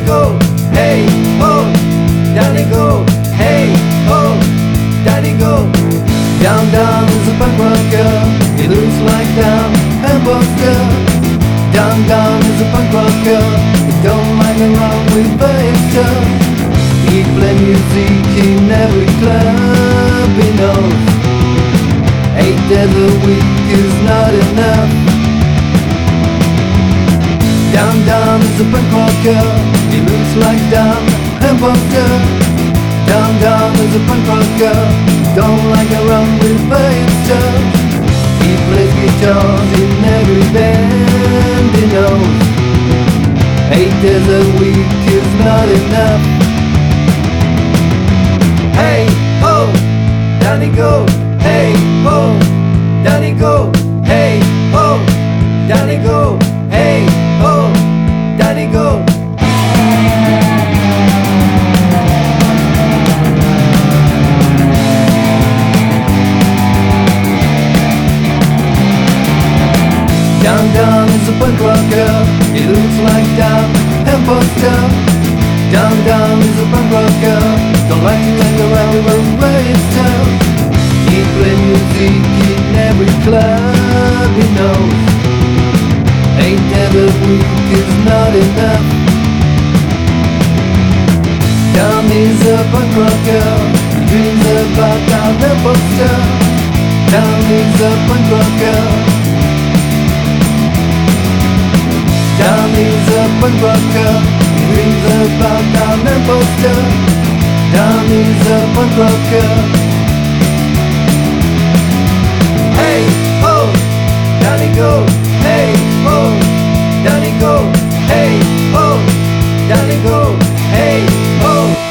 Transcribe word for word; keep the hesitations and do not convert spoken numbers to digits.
go, hey, ho, down he go, hey, ho, down he go. Down, down is a punk rocker, he looks like down hamburger. Down, down is a punk rocker, he don't like the wrong with stuff. He play music in every club he knows. Eight days a week is not enough. Down, down is a punk rocker, he looks like down hamburger. Down, down is a punk rocker, don't like a run with stuff. He plays guitars in every band he knows. Eight days a week is not enough. Hey, ho, down he go, hey, ho, down he go, hey, ho, down he go, hey, ho, down he go. Down, down is a punk rocker, he looks like down hamburger. Down, down is a punk rocker, don't like to hang around with a racer. He play music in every club he knows. Eight days a week is not enough. Down is a punk rocker, he dreams about down hamburger. Down is a punk rocker. Down is a punk rocker, he dreams about down and poster. Down is a punk rocker. Hey, ho, down he go, hey, ho, down he go, hey, ho, down he go, hey, ho.